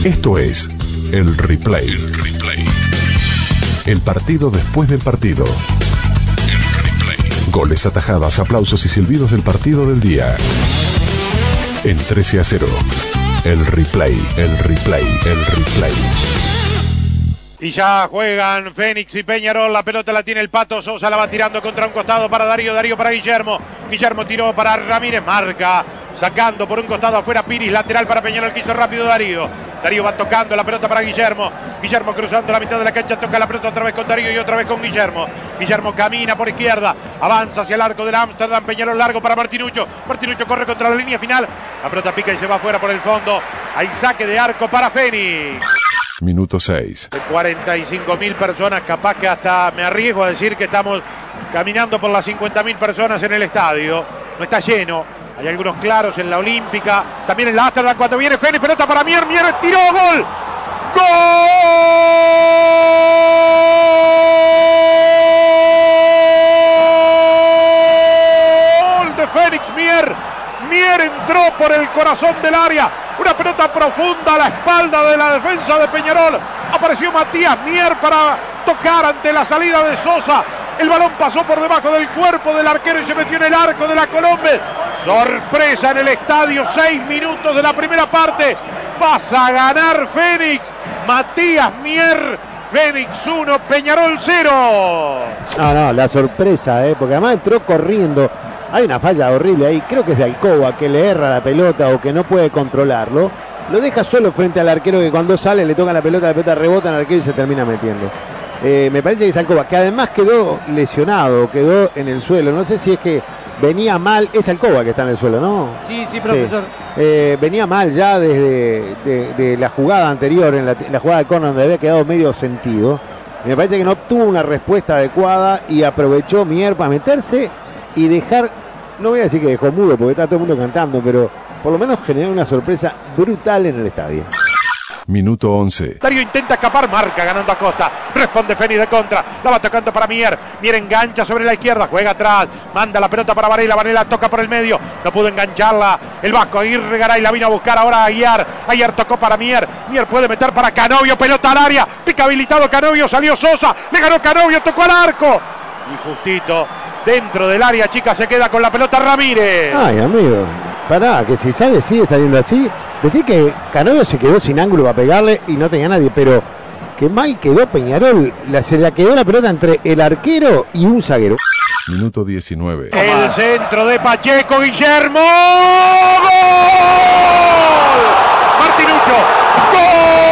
Esto es El Replay. El partido después del partido. Goles, atajadas, aplausos y silbidos del partido del día. En 13-0. El Replay. Y ya juegan Fénix y Peñarol. La pelota la tiene el Pato Sosa, la va tirando contra un costado para Darío para Guillermo. Guillermo tiró para Ramírez, marca, sacando por un costado afuera Piris, lateral para Peñarol, quiso rápido Darío va tocando la pelota para Guillermo cruzando la mitad de la cancha, toca la pelota otra vez con Darío y otra vez con Guillermo camina por izquierda, avanza hacia el arco del Amsterdam, Peñarol largo para Martinuccio corre contra la línea final, la pelota pica y se va afuera por el fondo, hay saque de arco para Fénix. Minuto 6. De 45.000 personas, capaz que hasta me arriesgo a decir que estamos caminando por las 50.000 personas en el estadio. No está lleno, hay algunos claros en la Olímpica, también en la Amsterdam cuando viene Fénix, pelota para Mier tiró, ¡gol! ¡Gol de Fénix! Mier entró por el corazón del área, una pelota profunda a la espalda de la defensa de Peñarol, apareció Matías Mier para tocar ante la salida de Sosa, el balón pasó por debajo del cuerpo del arquero y se metió en el arco de la Colombe. Sorpresa en el estadio, 6 minutos de la primera parte, pasa a ganar Fénix, Matías Mier, Fénix 1, Peñarol 0. No, la sorpresa, porque además entró corriendo. Hay una falla horrible ahí, creo que es de Alcoba, que le erra la pelota o que no puede controlarlo. Lo deja solo frente al arquero que cuando sale le toca la pelota rebota en el arquero y se termina metiendo. Me parece que es Alcoba, que además quedó lesionado, quedó en el suelo. No sé si es que venía mal, es Alcoba que está en el suelo, ¿no? Sí, profesor. Sí. Venía mal ya desde de la jugada anterior, en la jugada de córner donde había quedado medio sentido. Me parece que no obtuvo una respuesta adecuada y aprovechó Mier para meterse y dejar, no voy a decir que dejó mudo porque está todo el mundo cantando, pero por lo menos generó una sorpresa brutal en el estadio. Minuto 11. Darío intenta escapar, marca ganando a Costa, responde Fénix de contra, la va tocando para Mier engancha sobre la izquierda, juega atrás, manda la pelota para Varela toca por el medio, no pudo engancharla el Vasco, Aguirre Garay la vino a buscar ahora a Aguiar tocó para Mier puede meter para Canovio, pelota al área, pica habilitado Canovio, salió Sosa, le ganó Canovio, tocó al arco, y justito dentro del área chica se queda con la pelota Ramírez. Ay, amigo, pará, que si sale, sigue saliendo así. Decir que Canovio se quedó sin ángulo para pegarle y no tenía nadie, pero que mal quedó Peñarol. Se le quedó la pelota entre el arquero y un zaguero. Minuto 19. El centro de Pacheco, Guillermo. ¡Gol! Martinuccio. ¡Gol!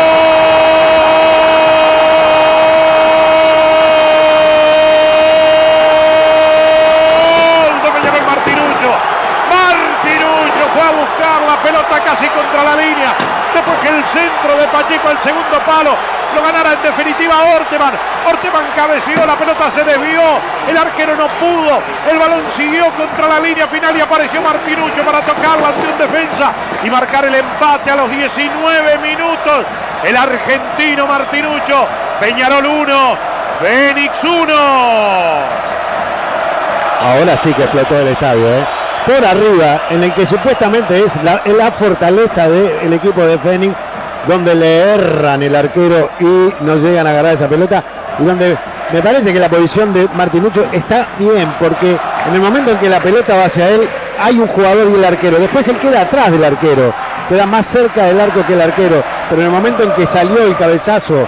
Fue a buscar la pelota casi contra la línea, después que el centro de Pacheco al segundo palo lo ganara en definitiva Orteman cabeceó, la pelota se desvió, el arquero no pudo, el balón siguió contra la línea final y apareció Martinuccio para tocarla ante un defensa y marcar el empate a los 19 minutos, el argentino Martinuccio. Peñarol 1, Fénix 1. Ahora sí que explotó el estadio, por arriba, en el que supuestamente es la fortaleza del equipo de Fénix, donde le erran el arquero y no llegan a agarrar esa pelota, y donde me parece que la posición de Martinuccio está bien, porque en el momento en que la pelota va hacia él, hay un jugador y el arquero, después él queda atrás del arquero, queda más cerca del arco que el arquero, pero en el momento en que salió el cabezazo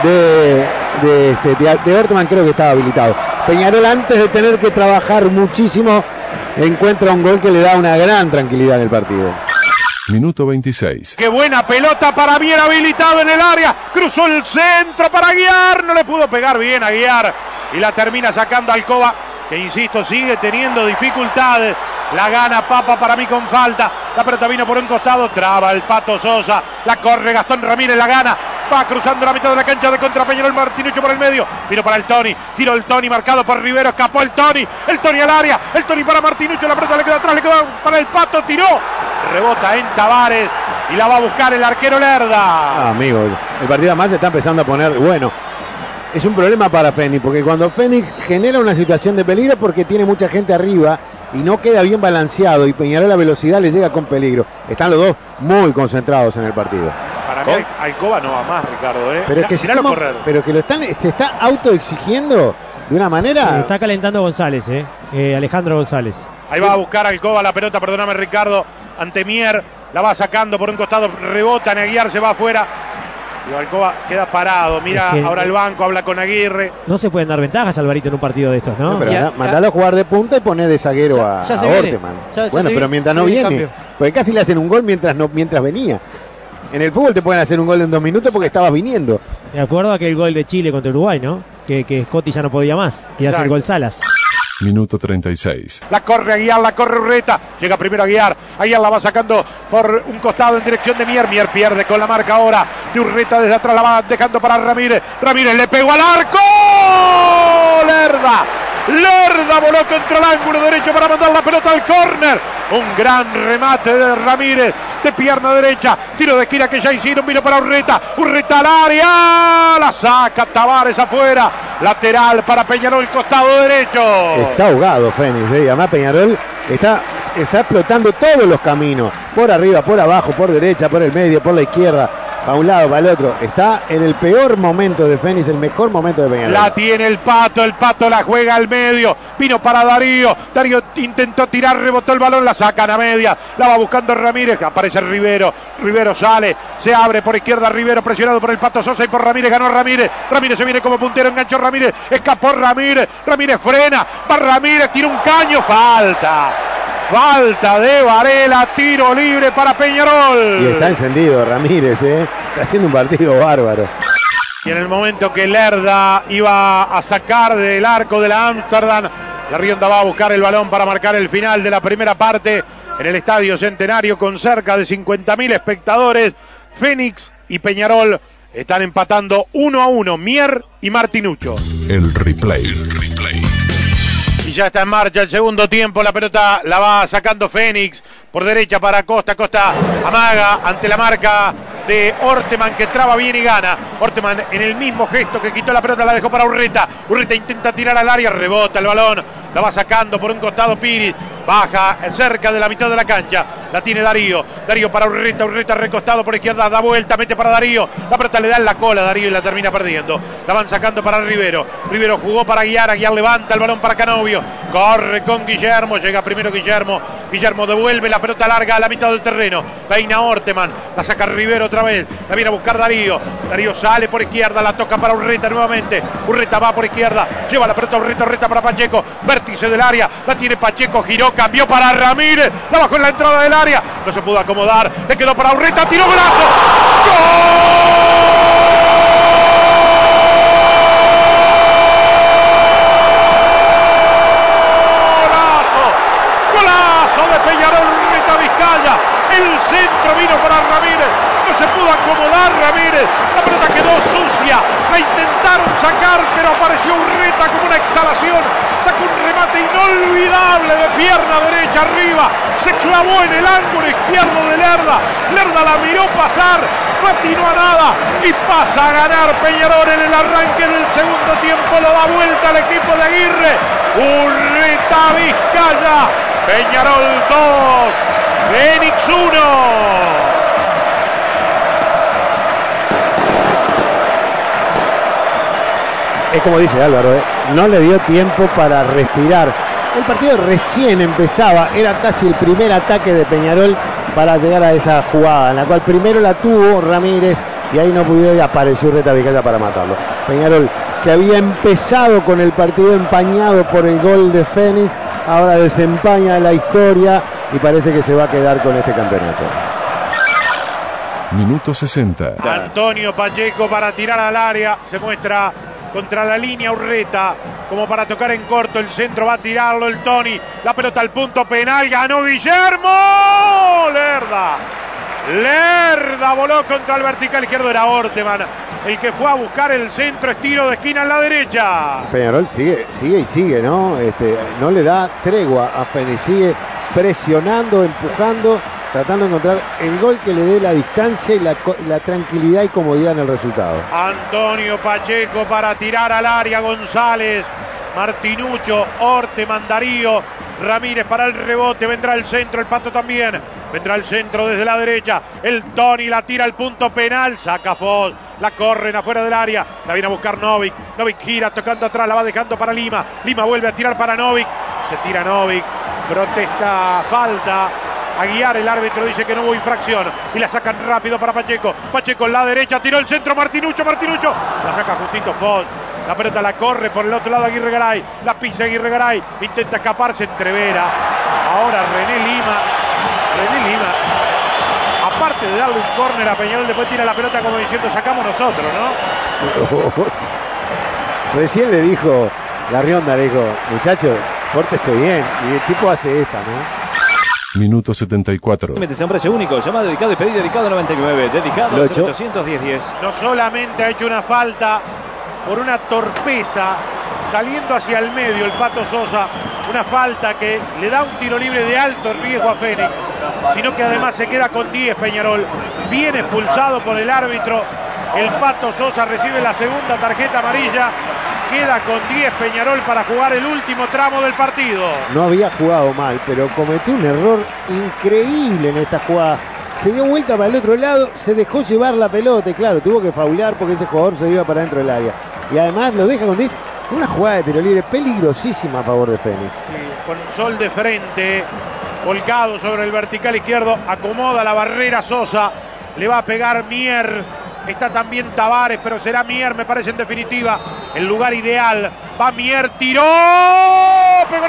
de Orteman, creo que estaba habilitado. Peñarol, antes de tener que trabajar muchísimo, encuentra un gol que le da una gran tranquilidad en el partido. Minuto 26. Qué buena pelota para Mier habilitado en el área. Cruzó el centro para Aguiar. No le pudo pegar bien a Aguiar. Y la termina sacando Alcoba, que insisto, sigue teniendo dificultades. La gana Papa para mí con falta. La pelota vino por un costado. Traba el Pato Sosa. La corre Gastón Ramírez, la gana. Va cruzando la mitad de la cancha de contra Peñarol, Martinuccio por el medio. Vino para el Toni. Tiró el Toni marcado por Rivero. Escapó el Toni. El Toni al área. El Toni para Martinuccio. La pelota le queda atrás. Le queda para el Pato. Tiró. Rebota en Tavares. Y la va a buscar el arquero Lerda. Amigo, el partido además se está empezando a poner bueno. Es un problema para Fénix, porque cuando Fénix genera una situación de peligro porque tiene mucha gente arriba y no queda bien balanceado y Peñarol a velocidad le llega con peligro. Están los dos muy concentrados en el partido. Para Para mí Alcoba no va más, Ricardo. Pero es que pero que se está autoexigiendo de una manera. Está calentando González, Alejandro González. Ahí va a buscar Alcoba la pelota, perdóname Ricardo, ante Mier, la va sacando por un costado, rebota en Aguiar, se va afuera. Y Alcoba queda parado, mira ahora el banco, habla con Aguirre. No se pueden dar ventajas, Alvarito, en un partido de estos, ¿no? Pero mandalo a jugar de punta y poner de zaguero a Orteman. Bueno, pero mientras no viene, porque casi le hacen un gol mientras venía. En el fútbol te pueden hacer un gol en 2 minutos porque estabas viniendo. De acuerdo a aquel gol de Chile contra Uruguay, ¿no? Que Scotti ya no podía más y hace el gol Salas. Minuto 36. La corre Aguiar, la corre Urreta. Llega primero Aguiar. Aguiar la va sacando por un costado en dirección de Mier. Mier pierde con la marca ahora de Urreta desde atrás. La va dejando para Ramírez. Ramírez le pegó al arco. Lerda voló contra el ángulo derecho para mandar la pelota al córner. Un gran remate de Ramírez de pierna derecha. Tiro de esquina que ya hicieron. Vino para Urreta. Urreta al área. La saca Tavares afuera. Lateral para Peñarol, costado derecho. Está ahogado Fénix. Además Peñarol está explotando todos los caminos. Por arriba, por abajo, por derecha, por el medio, por la izquierda. Para un lado, para el otro. Está en el peor momento de Fénix, el mejor momento de Peñarol. La tiene el Pato la juega al medio. Vino para Darío. Darío intentó tirar, rebotó el balón, la sacan a media. La va buscando Ramírez, aparece Rivero. Rivero sale, se abre por izquierda Rivero, presionado por el Pato Sosa y por Ramírez, ganó Ramírez. Ramírez se viene como puntero, enganchó Ramírez, escapó Ramírez. Ramírez frena, va Ramírez, tira un caño, falta de Varela, tiro libre para Peñarol. Y está encendido Ramírez, está haciendo un partido bárbaro. Y en el momento que Lerda iba a sacar del arco de la Amsterdam, la Rionda va a buscar el balón para marcar el final de la primera parte en el Estadio Centenario con cerca de 50.000 espectadores. Fénix y Peñarol están empatando 1-1, Mier y Martinuccio. El replay. Y ya está en marcha el segundo tiempo, la pelota la va sacando Fénix por derecha para Costa. Costa amaga ante la marca de Orteman, que traba bien y gana. Orteman en el mismo gesto que quitó la pelota la dejó para Urreta. Urreta intenta tirar al área, rebota el balón, la va sacando por un costado Piris, baja cerca de la mitad de la cancha, la tiene Darío para Urreta, Urreta recostado por izquierda, da vuelta, mete para Darío, la pelota le da en la cola a Darío y la termina perdiendo. La van sacando para Rivero jugó para Aguiar levanta el balón para Canovio, corre con Guillermo, llega primero Guillermo devuelve la pelota larga a la mitad del terreno, peina Orteman, la saca Rivero otra vez, la viene a buscar Darío sale por izquierda, la toca para Urreta nuevamente, Urreta va por izquierda, lleva la pelota Urreta para Pacheco, vértice del área, la tiene Pacheco, giró, cambió para Ramírez, la bajó en la entrada del área, no se pudo acomodar, le quedó para Urreta, tiró golazo, golazo de Peñarol, Urreta Vizcaya, el centro vino para Ramírez, no se pudo acomodar Ramírez, la pelota quedó sucia, la intentaron sacar pero apareció Urreta como una exhalación, sacó un remate inolvidable de pierna derecha arriba, se clavó en el ángulo izquierdo de Lerda la miró pasar, no atinó a nada y pasa a ganar Peñarol en el arranque del segundo tiempo, lo da vuelta al equipo de Aguirre. Urreta Vizcaya, Peñarol 2, Fénix 1. Es como dice Álvaro, no le dio tiempo para respirar. El partido recién empezaba, era casi el primer ataque de Peñarol para llegar a esa jugada, en la cual primero la tuvo Ramírez y ahí no pudo y apareció Urreta Vizcaya para matarlo. Peñarol, que había empezado con el partido empañado por el gol de Fénix, ahora desempaña la historia y parece que se va a quedar con este campeonato. Minuto 60. Antonio Pacheco para tirar al área, se muestra contra la línea Urreta, como para tocar en corto, el centro va a tirarlo el Tony, la pelota al punto penal, ganó Guillermo, Lerda voló contra el vertical izquierdo, era Orteman el que fue a buscar el centro, estilo de esquina en la derecha. Peñarol sigue y sigue, ¿no? No le da tregua a Fénix, sigue presionando, empujando, tratando de encontrar el gol que le dé la distancia y la tranquilidad y comodidad en el resultado. Antonio Pacheco para tirar al área, González, Martinuccio, Orteman, Darío, Ramírez para el rebote, vendrá el centro, el Pato también. Vendrá el centro desde la derecha. El Tony la tira al punto penal. Saca Foz. La corren afuera del área. La viene a buscar Novik. Novik gira tocando atrás. La va dejando para Lima. Lima vuelve a tirar para Novik. Se tira Novik. Protesta falta. Aguiar, el árbitro dice que no hubo infracción. Y la sacan rápido para Pacheco. Pacheco en la derecha. Tiró el centro. Martinucho. La saca justito Foz. La pelota la corre por el otro lado Aguirre Garay. La pisa Aguirre Garay. Intenta escaparse Entrevera. Ahora René Lima, aparte de darle un córner a Peñarol, después tira la pelota como diciendo sacamos nosotros, ¿no? Recién le dijo, la Rionda le dijo, muchacho, pórtese bien. Y el tipo hace esta, ¿no? Minuto 74. Métese a un precio único, llamado, dedicado y pedido, dedicado 99. Dedicado 810-10. No solamente ha hecho una falta por una torpeza, saliendo hacia el medio el Pato Sosa, una falta que le da un tiro libre de alto riesgo a Fénix, sino que además se queda con 10 Peñarol, bien expulsado por el árbitro. El Pato Sosa recibe la segunda tarjeta amarilla, queda con 10 Peñarol para jugar el último tramo del partido. No había jugado mal, pero cometió un error increíble en esta jugada. Se dio vuelta para el otro lado, se dejó llevar la pelota y claro, tuvo que faulear porque ese jugador se iba para dentro del área. Y además lo deja con 10. Una jugada de tiro libre peligrosísima a favor de Fénix. Sí, con Sol de frente, volcado sobre el vertical izquierdo, acomoda la barrera Sosa, le va a pegar Mier, está también Tavares, pero será Mier, me parece en definitiva, el lugar ideal. Va Mier, tiró, pegó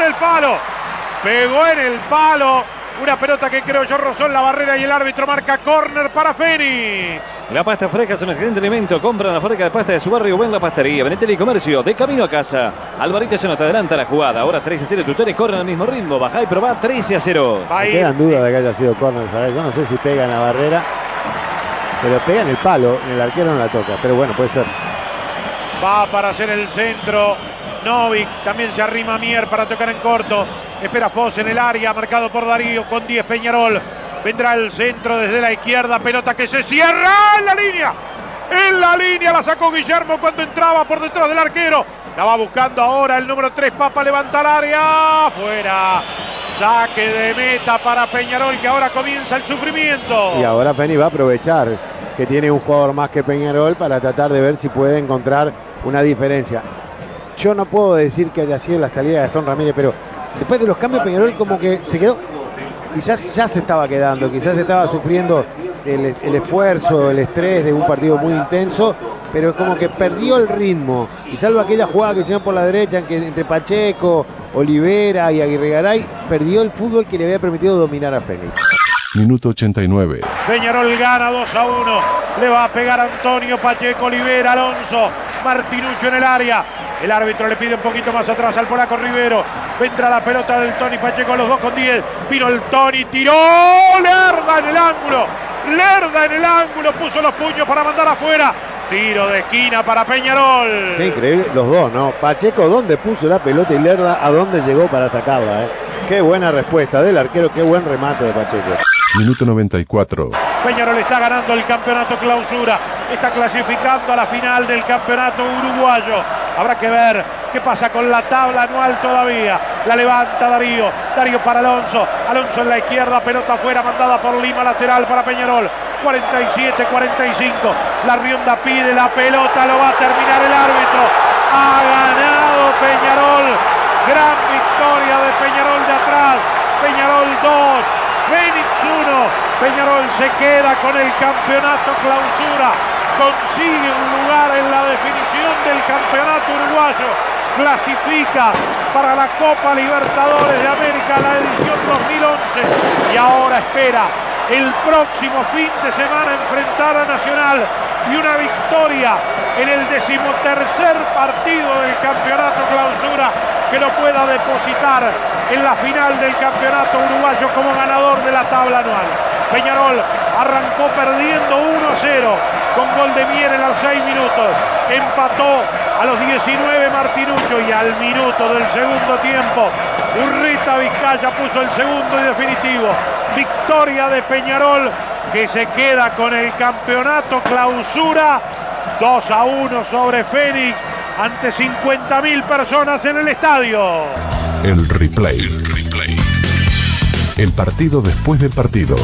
en el palo, una pelota que creo yo rozó en la barrera y el árbitro marca córner para Fénix. La pasta fresca es un excelente alimento. Compra la fábrica de pasta de su barrio o en la pastería. Benetel y Comercio, de camino a casa. Alvarito se nos adelanta la jugada. Ahora 13-0, Tutores corren al mismo ritmo. Bajá y probá 13-0. Me quedan dudas de que haya sido córner, ¿sabes? Yo no sé si pega en la barrera, pero pega en el palo. En el arquero no la toca, pero bueno, puede ser. Va para hacer el centro Novik, también se arrima Mier para tocar en corto. Espera Foz en el área, marcado por Darío con 10 Peñarol. Vendrá el centro desde la izquierda, pelota que se cierra en la línea. En la línea la sacó Guillermo cuando entraba por detrás del arquero. La va buscando ahora el número 3, Papa levanta el área. Fuera. Saque de meta para Peñarol, que ahora comienza el sufrimiento. Y ahora Fénix va a aprovechar que tiene un jugador más que Peñarol para tratar de ver si puede encontrar una diferencia. Yo no puedo decir que haya sido la salida de Gastón Ramírez, pero después de los cambios Peñarol como que se quedó, quizás ya se estaba quedando, quizás estaba sufriendo el esfuerzo, el estrés de un partido muy intenso, pero es como que perdió el ritmo, y salvo aquella jugada que hicieron por la derecha entre Pacheco, Olivera y Aguirre Garay, perdió el fútbol que le había permitido dominar a Fénix. Minuto 89. Peñarol gana 2-1. Le va a pegar Antonio, Pacheco, Olivera, Alonso, Martinucho en el área. El árbitro le pide un poquito más atrás al polaco Rivero. Vendrá la pelota del Tony Pacheco, los dos con 10. Vino el Tony, tiró. Lerda en el ángulo. Puso los puños para mandar afuera. Tiro de esquina para Peñarol. Qué increíble, los dos, ¿no? Pacheco, ¿dónde puso la pelota? Y Lerda, ¿a dónde llegó para sacarla? Qué buena respuesta del arquero, qué buen remate de Pacheco. Minuto 94. Peñarol está ganando el campeonato clausura. Está clasificando a la final del campeonato uruguayo. Habrá que ver qué pasa con la tabla anual todavía. La levanta Darío. Darío para Alonso. Alonso en la izquierda. Pelota afuera mandada por Lima. Lateral para Peñarol. 47-45. La Rionda pide la pelota. Lo va a terminar el árbitro. Ha ganado Peñarol. Gran victoria de Peñarol de atrás. Peñarol 2. Fénix 1. Peñarol se queda con el campeonato clausura. Consigue un lugar en la definición del campeonato uruguayo. Clasifica para la Copa Libertadores de América, la edición 2011. Y ahora espera el próximo fin de semana enfrentar a Nacional y una victoria en el 13º partido del campeonato clausura que lo pueda depositar en la final del campeonato uruguayo como ganador de la tabla anual. Peñarol arrancó perdiendo 1-0 con gol de Mier en los 6 minutos. Empató a los 19 Martinucho y al minuto del segundo tiempo Urrita Vizcaya puso el segundo y definitivo. Victoria de Peñarol que se queda con el campeonato clausura 2-1 sobre Fénix ante 50.000 personas en el estadio. El replay. El partido después del partido.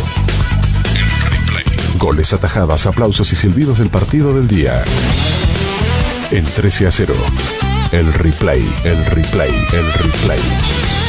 Goles, atajadas, aplausos y silbidos del partido del día. En 13-0. El replay, el replay, el replay.